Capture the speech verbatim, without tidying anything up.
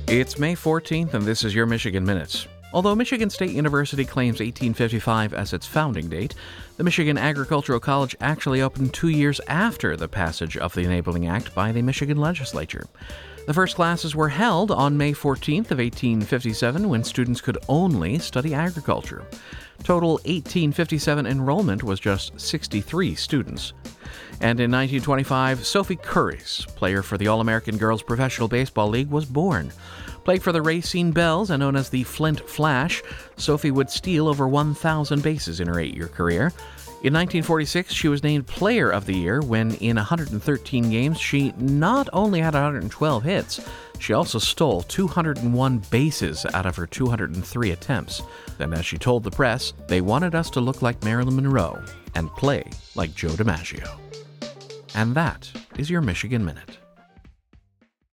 It's May fourteenth, and this is your Michigan Minute. Although Michigan State University claims eighteen fifty-five as its founding date, the Michigan Agricultural College actually opened two years after the passage of the Enabling Act by the Michigan legislature. The first classes were held on May fourteenth of eighteen fifty-seven, when students could only study agriculture. Total eighteen fifty-seven enrollment was just sixty-three students. And in nineteen twenty-five, Sophie Curries, player for the All-American Girls Professional Baseball League, was born. Played for the Racine Bells and known as the Flint Flash, Sophie would steal over one thousand bases in her eight-year career. In nineteen forty-six, she was named Player of the Year when, in one hundred thirteen games, she not only had one hundred twelve hits, she also stole two hundred one bases out of her two hundred three attempts. And as she told the press, they wanted us to look like Marilyn Monroe and play like Joe DiMaggio. And that is your Michigan Minute.